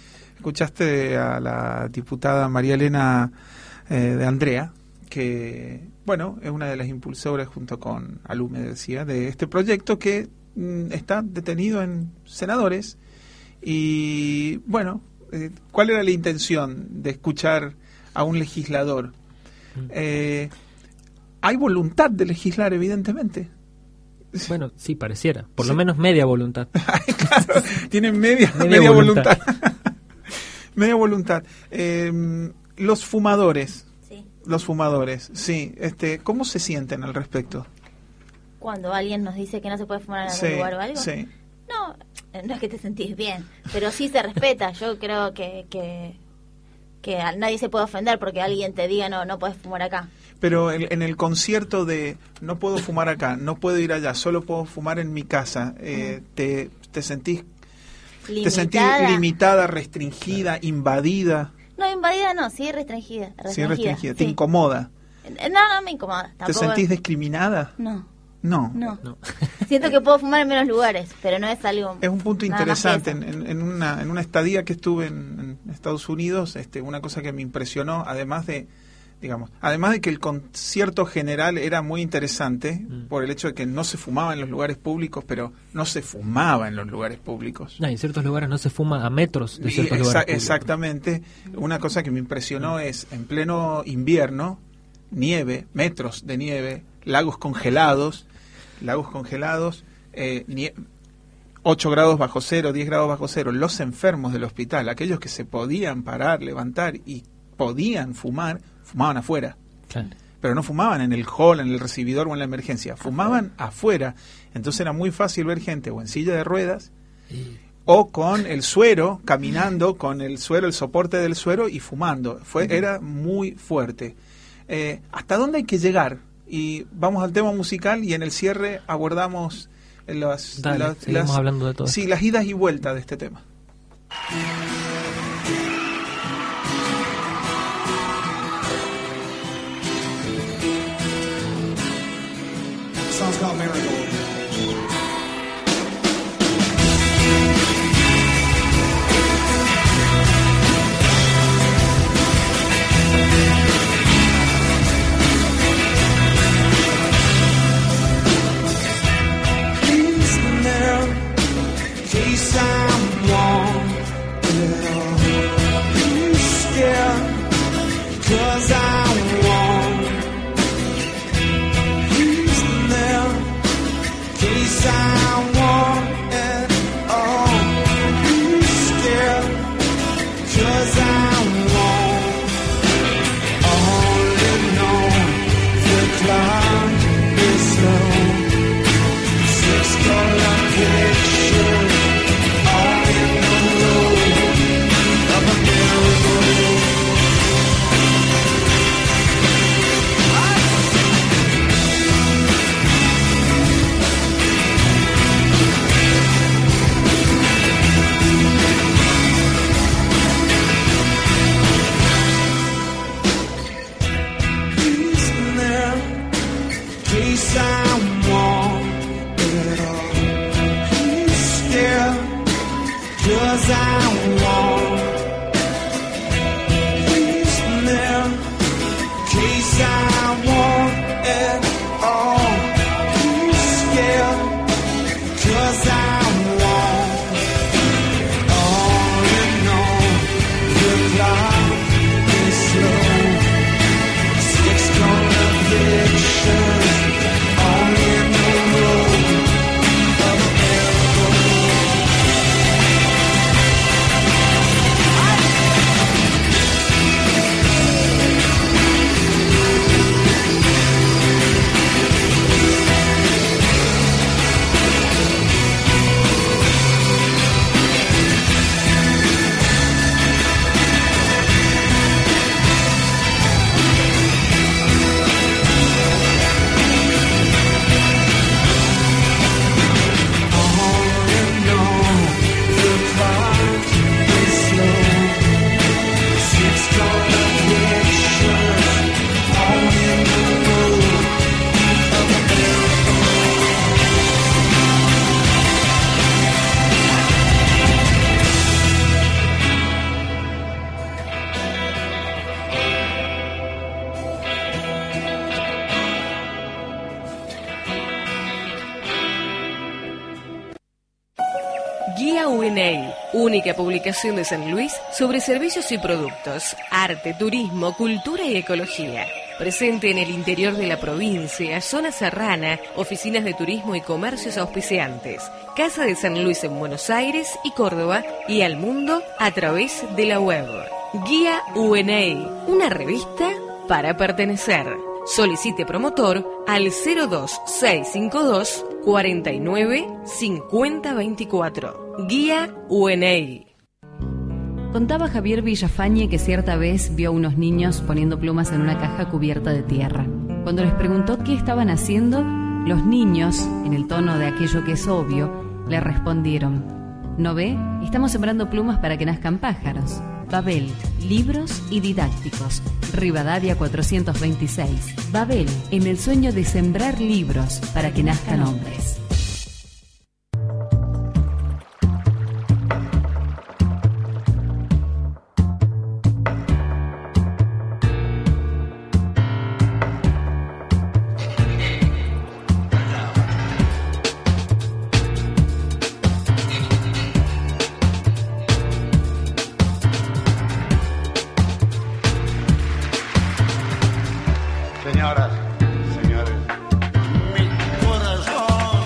escuchaste a la diputada María Elena eh, de Andrea, que, bueno, es una de las impulsoras junto con Alume, decía, de este proyecto que mm, está detenido en senadores. Y, bueno, eh, ¿cuál era la intención de escuchar a un legislador? Eh, hay voluntad de legislar, evidentemente. Bueno, sí, pareciera. Por sí. lo menos media voluntad. Claro, tienen media, media, media voluntad. voluntad. media voluntad. Eh, los fumadores. Sí. Los fumadores, sí. Este, ¿cómo se sienten al respecto? Cuando alguien nos dice que no se puede fumar en algún sí, lugar o algo. Sí. No, no es que te sentís bien, pero sí se respeta. Yo creo que, que, que a nadie se puede ofender porque alguien te diga no, no puedes fumar acá. Pero en, en el concierto de no puedo fumar acá, no puedo ir allá, solo puedo fumar en mi casa, eh, mm. te, te sentís limitada. te sentís limitada, restringida, invadida. No, invadida no, sí restringida. restringida sí, restringida. ¿Te sí. incomoda? No, no me incomoda. ¿Te sentís discriminada? No. No. no. no. Siento que puedo fumar en menos lugares, pero no es algo... Es un punto interesante. En, en, en, una, en una estadía que estuve en, en Estados Unidos, este, una cosa que me impresionó, además de, digamos, además de que el concierto general era muy interesante, mm. por el hecho de que no se fumaba en los lugares públicos, pero no se fumaba en los lugares públicos. No, en ciertos lugares no se fuma a metros de ciertos Exa- lugares públicos. Exactamente. Una cosa que me impresionó mm. es, en pleno invierno, nieve, metros de nieve, lagos congelados, lagos congelados, eh, nie- ocho grados bajo cero, diez grados bajo cero, los enfermos del hospital, aquellos que se podían parar, levantar y podían fumar, fumaban afuera. Claro. Pero no fumaban en el hall, en el recibidor o en la emergencia, fumaban afuera. afuera. Entonces era muy fácil ver gente o en silla de ruedas sí. o con el suero, caminando con el suero, el soporte del suero y fumando. Fue, uh-huh. Era muy fuerte. Eh, ¿Hasta dónde hay que llegar? Y vamos al tema musical y en el cierre abordamos las, Dale, las, seguimos las, hablando de todo sí, las idas y vueltas de este tema. The song's called Marigold. Thank Guía U N A, única publicación de San Luis sobre servicios y productos, arte, turismo, cultura y ecología. Presente en el interior de la provincia, zona serrana, oficinas de turismo y comercios auspiciantes, Casa de San Luis en Buenos Aires y Córdoba, y al mundo a través de la web. Guía U N A, una revista para pertenecer. Solicite promotor al cero dos seis cinco dos cuarenta y nueve cincuenta veinticuatro. Guía U N A. Contaba Javier Villafañe que cierta vez vio a unos niños poniendo plumas en una caja cubierta de tierra. Cuando les preguntó qué estaban haciendo, los niños, en el tono de aquello que es obvio, le respondieron: ¿no ve? Estamos sembrando plumas para que nazcan pájaros. Babel, libros y didácticos. Rivadavia cuatrocientos veintiséis. Babel, en el sueño de sembrar libros para que nazcan hombres. Señoras, señores, mi corazón.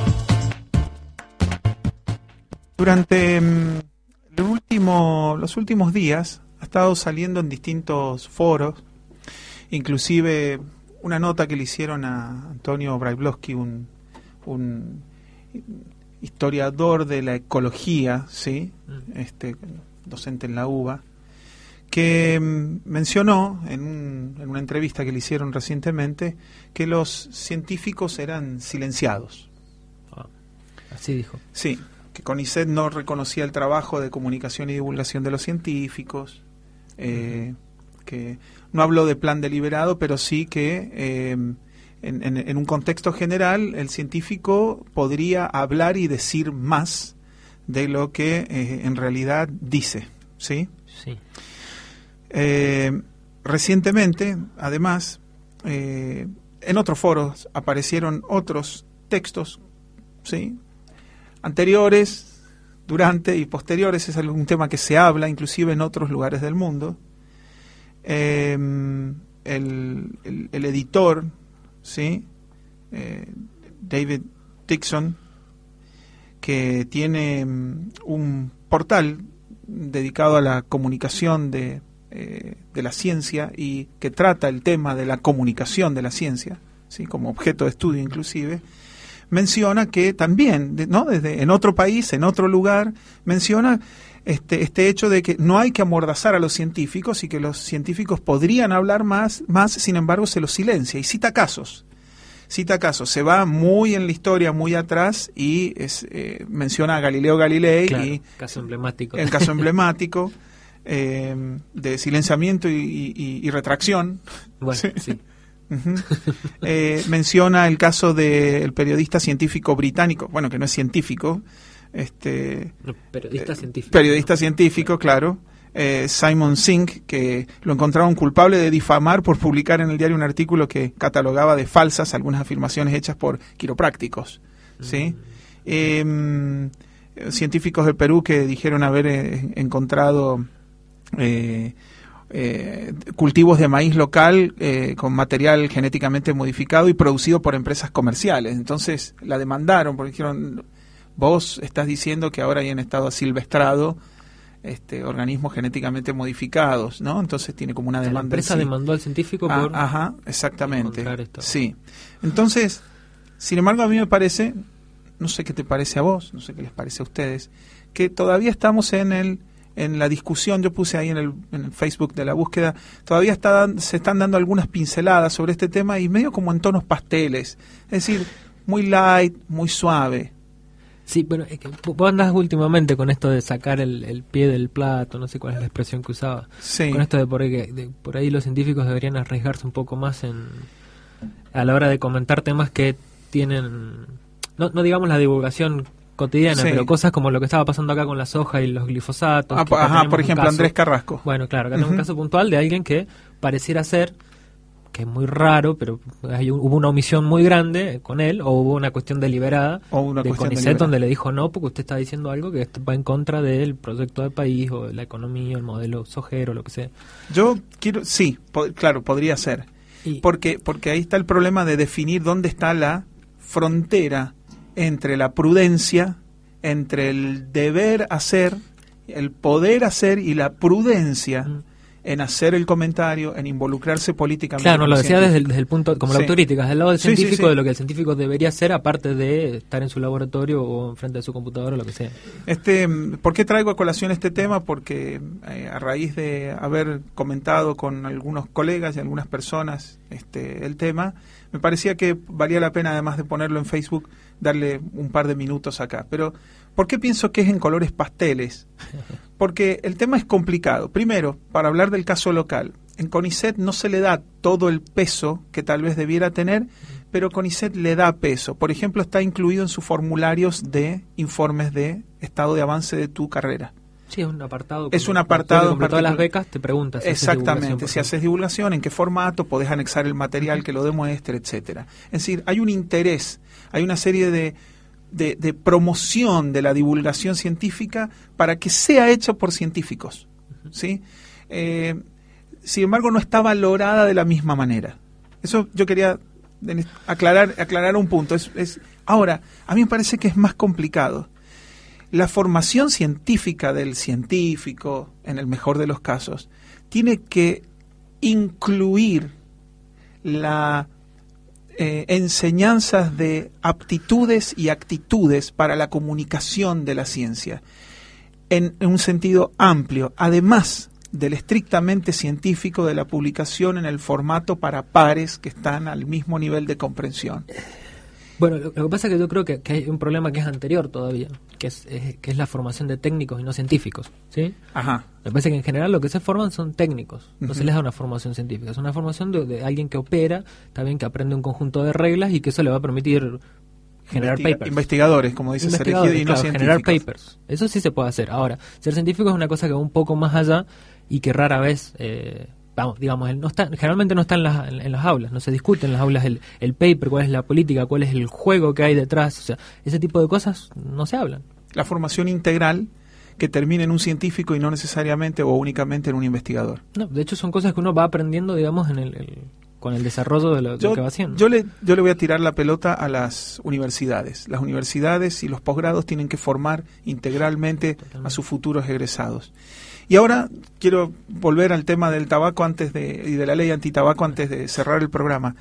Durante mm, el último, los últimos días ha estado saliendo en distintos foros, inclusive una nota que le hicieron a Antonio Brailovsky, un, un historiador de la ecología, ¿sí? este docente en la U B A, que mencionó en, un, en una entrevista que le hicieron recientemente que los científicos eran silenciados. Ah, así dijo. Sí, que CONICET no reconocía el trabajo de comunicación y divulgación de los científicos, eh, uh-huh. que no habló de plan deliberado, pero sí que eh, en, en, en un contexto general el científico podría hablar y decir más de lo que eh, en realidad dice, ¿sí? Sí. Eh, recientemente, además, eh, en otros foros aparecieron otros textos, ¿sí? anteriores, durante y posteriores. Es algún tema que se habla inclusive en otros lugares del mundo. Eh, el, el, el editor, ¿sí? eh, David Dixon, que tiene um, un portal dedicado a la comunicación de de la ciencia y que trata el tema de la comunicación de la ciencia, ¿sí? como objeto de estudio inclusive, menciona que también, ¿no? desde en otro país, en otro lugar, menciona este, este hecho de que no hay que amordazar a los científicos y que los científicos podrían hablar más, más sin embargo se los silencia, y cita casos. Cita casos, se va muy en la historia, muy atrás, y es, eh, menciona a Galileo Galilei, claro, y caso emblemático. el caso emblemático Eh, de silenciamiento y, y, y retracción. Bueno, sí. sí. Uh-huh. eh, menciona el caso del periodista científico británico, bueno, que no es científico, este no, periodista eh, científico. Periodista no. científico, claro, eh, Simon Singh, que lo encontraron culpable de difamar por publicar en el diario un artículo que catalogaba de falsas algunas afirmaciones hechas por quiroprácticos, ¿sí? Mm. Eh, científicos del Perú que dijeron haber eh, encontrado Eh, eh, cultivos de maíz local eh, con material genéticamente modificado y producido por empresas comerciales. Entonces la demandaron porque dijeron: vos estás diciendo que ahora hay en estado asilvestrado este, organismos genéticamente modificados, ¿no? Entonces tiene como una demanda. La empresa en sí. demandó al científico ah, por ajá, exactamente. Esto. Sí. Entonces, sin embargo, a mí me parece, no sé qué te parece a vos, no sé qué les parece a ustedes, que todavía estamos en el en la discusión. Yo puse ahí en el, en el Facebook de la búsqueda, todavía está, se están dando algunas pinceladas sobre este tema y medio como en tonos pasteles, es decir, muy light, muy suave. Sí, bueno, es que vos andás últimamente con esto de sacar el, el pie del plato, no sé cuál es la expresión que usaba, sí. con esto de por, ahí, de por ahí los científicos deberían arriesgarse un poco más en a la hora de comentar temas que tienen, no, no digamos la divulgación cotidiana, sí. pero cosas como lo que estaba pasando acá con la soja y los glifosatos. Ah, ajá, por ejemplo, caso, Andrés Carrasco. Bueno, claro, acá uh-huh. tenemos un caso puntual de alguien que pareciera ser que es muy raro, pero hay, hubo una omisión muy grande con él, o hubo una cuestión deliberada o una de cuestión CONICET deliberada. donde le dijo no, porque usted está diciendo algo que va en contra del proyecto del país, o de la economía, el modelo sojero, lo que sea. Yo quiero, sí, po- claro, podría ser. Y- Porque, porque ahí está el problema de definir dónde está la frontera entre la prudencia, entre el deber hacer, el poder hacer y la prudencia Mm. en hacer el comentario, en involucrarse políticamente. Claro, no con lo el decía desde el, científico. desde el punto, como Sí. la autocrítica, desde el lado del Sí, sí, científico, sí. de lo que el científico debería hacer, aparte de estar en su laboratorio o enfrente de su computadora o lo que sea. Este, ¿por qué traigo a colación este tema? Porque eh, a raíz de haber comentado con algunos colegas y algunas personas este, el tema, me parecía que valía la pena, además de ponerlo en Facebook, darle un par de minutos acá. Pero, ¿por qué pienso que es en colores pasteles? Porque el tema es complicado. Primero, para hablar del caso local, en CONICET no se le da todo el peso que tal vez debiera tener, pero CONICET le da peso. Por ejemplo, está incluido en sus formularios de informes de estado de avance de tu carrera. Sí, es un apartado. Es como- un apartado como todas las particular. becas te preguntas. si haces Exactamente, divulgación, si por haces divulgación, en qué formato, podés anexar el material que lo demuestre, etcétera. Es decir, hay un interés, hay una serie de, de, de promoción de la divulgación científica para que sea hecha por científicos, ¿sí? Eh, sin embargo, no está valorada de la misma manera. Eso yo quería en- aclarar, aclarar un punto. Es, es, ahora, a mí me parece que es más complicado. La formación científica del científico, en el mejor de los casos, tiene que incluir la eh, enseñanzas de aptitudes y actitudes para la comunicación de la ciencia, en, en un sentido amplio, además del estrictamente científico de la publicación en el formato para pares que están al mismo nivel de comprensión. Bueno, lo, lo que pasa es que yo creo que, que hay un problema que es anterior todavía, que es, es- que es la formación de técnicos y no científicos, ¿sí? Ajá. Me parece que en general lo que se forman son técnicos, no se Ujú. les da una formación científica, es una formación de, de alguien que opera, también que aprende un conjunto de reglas y que eso le va a permitir generar Investiga- papers. Investigadores, como dice Investigadores, Sergio, y no claro, generar científicos. papers. Eso sí se puede hacer. Ahora, ser científico es una cosa que va un poco más allá y que rara vez, eh, vamos, digamos, no está, generalmente no está en las, en, en las aulas, no se discute en las aulas el, el paper, cuál es la política, cuál es el juego que hay detrás, o sea, ese tipo de cosas no se hablan. La formación integral que termine en un científico y no necesariamente o únicamente en un investigador. No, de hecho son cosas que uno va aprendiendo, digamos, en el, el- con el desarrollo de lo, de Yo, lo que va haciendo. yo le, yo le voy a tirar la pelota a las universidades. Las universidades y los posgrados tienen que formar integralmente a sus futuros egresados. Y ahora quiero volver al tema del tabaco antes de y de la ley antitabaco antes de cerrar el programa.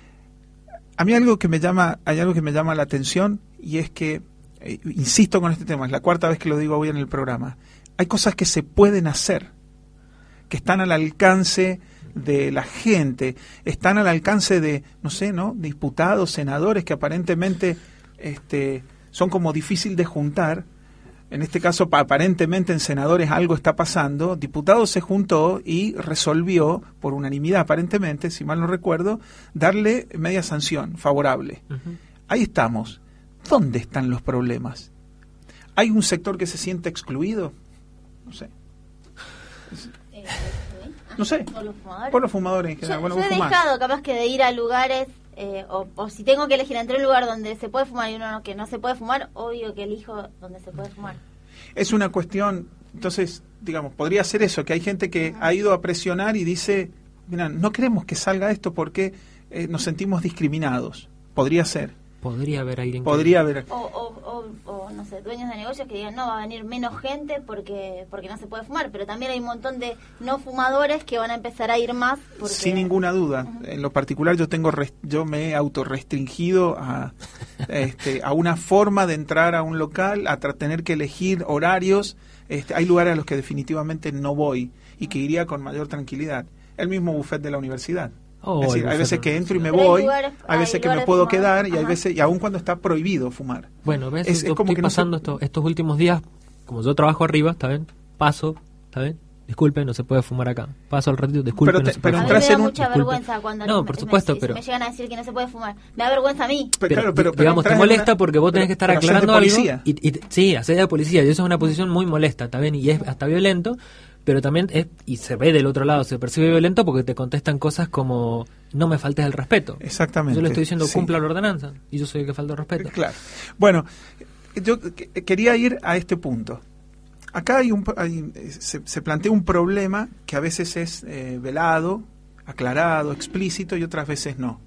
A mí algo que me llama, hay algo que me llama la atención y es que eh, insisto con este tema, es la cuarta vez que lo digo hoy en el programa. Hay cosas que se pueden hacer, que están al alcance de la gente, están al alcance de, no sé, ¿no? Diputados, senadores que aparentemente este, son como difícil de juntar. En este caso, pa- aparentemente en senadores algo está pasando. Diputado se juntó y resolvió, por unanimidad aparentemente, si mal no recuerdo, darle media sanción favorable. Ahí estamos. ¿Dónde están los problemas? ¿Hay un sector que se siente excluido? No sé. No sé. ¿Por los fumadores? Por los fumadores en general. Yo, Bueno, yo vos he fumás. dejado capaz que de ir a lugares, eh, o, o si tengo que elegir entre un lugar donde se puede fumar y uno no- que no se puede fumar, obvio que elijo donde se puede fumar. Es una cuestión, entonces, digamos, podría ser eso, que hay gente que ha ido a presionar y dice, mira, no queremos que salga esto porque eh, nos sentimos discriminados. Podría ser. Podría haber alguien que- Podría haber. O, o, o, o, no sé, dueños de negocios que digan, no, va a venir menos gente porque porque no se puede fumar, pero también hay un montón de no fumadores que van a empezar a ir más porque... Sin ninguna duda. En lo particular yo tengo res- yo me he autorrestringido a este, a una forma de entrar a un local, a tra- tener que elegir horarios. Este, hay lugares a los que definitivamente no voy y que iría con mayor tranquilidad. El mismo buffet de la universidad. Oh, es decir, el hay buffet veces de que la entro y me Pero hay voy, lugares- hay hay veces que me lugares puedo fumadores. quedar y hay Ajá. veces y aún cuando está prohibido fumar. Bueno, ves, Es- es yo como estoy que no se- pasando esto- estos últimos días, como yo trabajo arriba, ¿está bien? Paso, ¿está bien? Disculpen, no se puede fumar acá. Paso al ratito, disculpen, Pero te- no se pero puede A mí fumar. me da mucha Disculpen. vergüenza cuando No, me- por me- supuesto, si pero... me llegan a decir que no se puede fumar. Me da vergüenza a mí. Pero, Pero, claro, pero- pero digamos, te entras en molesta una- porque vos tenés pero- que estar pero hacés de aclarando algo policía. y, y- sí, hacer de policía y eso es una posición muy molesta, ¿está bien? Y es hasta violento, pero también es, y se ve del otro lado, se percibe violento porque te contestan cosas como no me faltes el respeto. Exactamente. Yo le estoy diciendo sí. cumpla la ordenanza y yo soy el que falta el respeto. Claro. Bueno, yo quería ir a este punto. Acá hay un, hay, se, se plantea un problema que a veces es eh, velado, aclarado, explícito y otras veces no.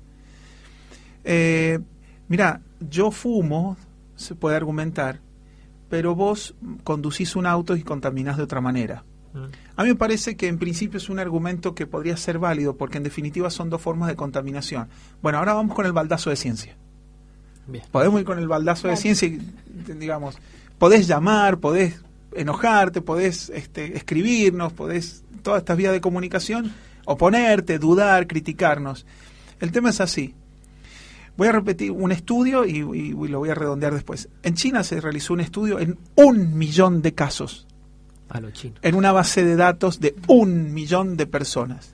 Eh, mira, yo fumo, se puede argumentar, pero vos conducís un auto y contaminás de otra manera. A mí me parece que en principio es un argumento que podría ser válido porque en definitiva son dos formas de contaminación. Bueno, ahora vamos con el baldazo de ciencia. Bien. Podemos ir con el baldazo de ciencia y, digamos, podés llamar, podés enojarte, podés este, escribirnos, podés todas estas vías de comunicación, oponerte, dudar, criticarnos. El tema es así. Voy a repetir un estudio y, y, y lo voy a redondear después. En China se realizó un estudio en un millón de casos. A lo chino. En una base de datos de un millón de personas.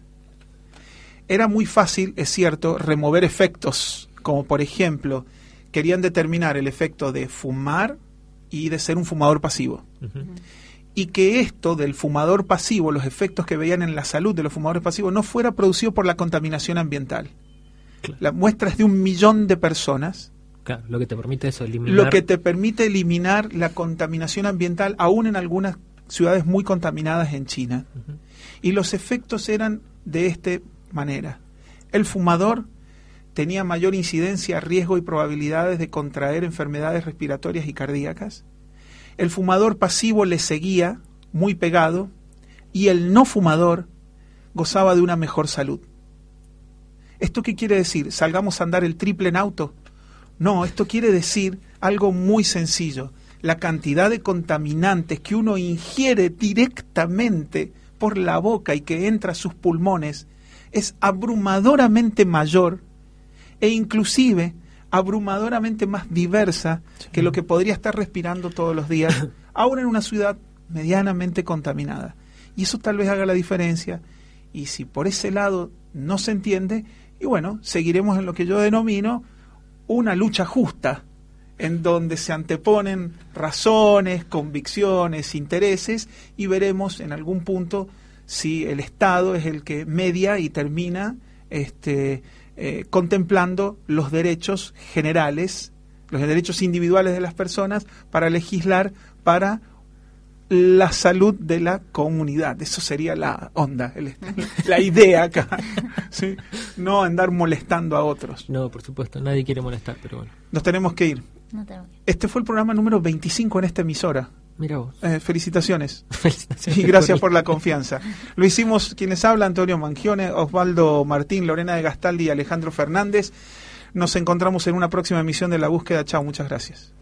Era muy fácil, es cierto, remover efectos, como por ejemplo, querían determinar el efecto de fumar y de ser un fumador pasivo. Uh-huh. Y que esto del fumador pasivo, los efectos que veían en la salud de los fumadores pasivos, no fuera producido por la contaminación ambiental. Claro. La muestra es de un millón de personas. Claro, lo que te permite eso, eliminar... Lo que te permite eliminar la contaminación ambiental, aún en algunas ciudades muy contaminadas en China. Uh-huh. Y los efectos eran de esta manera. El fumador tenía mayor incidencia, riesgo y probabilidades de contraer enfermedades respiratorias y cardíacas. El fumador pasivo le seguía muy pegado y el no fumador gozaba de una mejor salud. ¿Esto qué quiere decir? ¿Salgamos a andar el triple en auto? No, esto quiere decir algo muy sencillo. La cantidad de contaminantes que uno ingiere directamente por la boca y que entra a sus pulmones es abrumadoramente mayor e inclusive abrumadoramente más diversa que lo que podría estar respirando todos los días, aún en una ciudad medianamente contaminada. Y eso tal vez haga la diferencia, y si por ese lado no se entiende, y bueno, seguiremos en lo que yo denomino una lucha justa, en donde se anteponen razones, convicciones, intereses, y veremos en algún punto si el Estado es el que media y termina este, eh, contemplando los derechos generales, los derechos individuales de las personas para legislar para la salud de la comunidad. Eso sería la onda, el, la idea acá. ¿Sí? No andar molestando a otros. No, por supuesto, nadie quiere molestar, pero bueno. Nos tenemos que ir. No tengo que ir. Este fue el programa número veinticinco en esta emisora. Mira vos. Eh, felicitaciones. Felicitaciones. Y gracias por la confianza. Lo hicimos quienes hablan: Antonio Mangione, Osvaldo Martín, Lorena de Gastaldi y Alejandro Fernández. Nos encontramos en una próxima emisión de La Búsqueda. Chao, muchas gracias.